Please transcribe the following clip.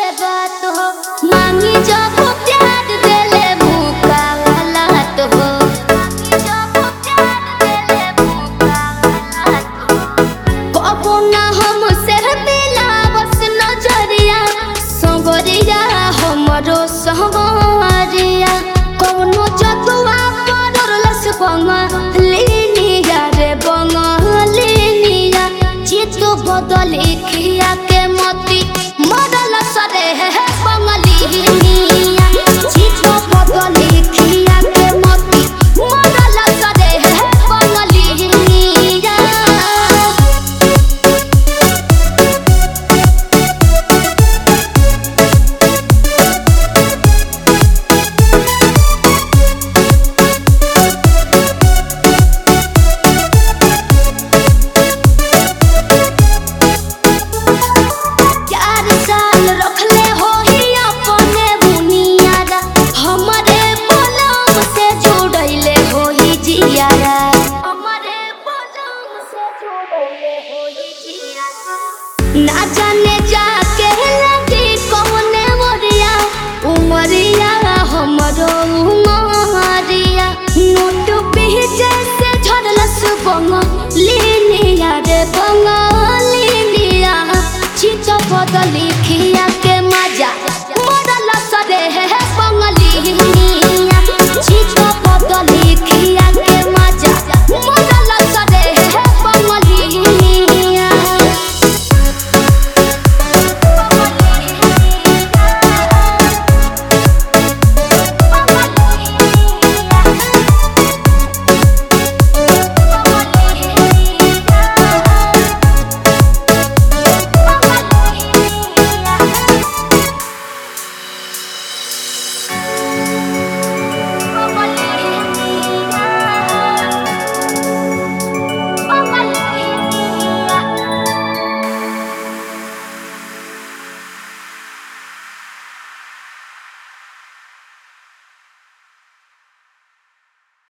से बात हो मांगी जब प्यार देले भूखा हालात हो जब प्यार देले भूखा हालात हो कबो ना हमसे दिला बस नजरिया संगरिया हमरो सहवरिया कोनो जतुआ परलस बंगलिनिया रे बंगलिनिया चित बदले खिया के मोती मरल सरे है बंगलिनिया चित बदले खिया के मोती मरल सरे है बंगलिनिया। ना जाने जाके लगी कौने मोरिया उमरिया हमरो उमरिया नोट पे जैसे झड़लस बंगलिनिया रे बंगलिनिया चित बदली खिया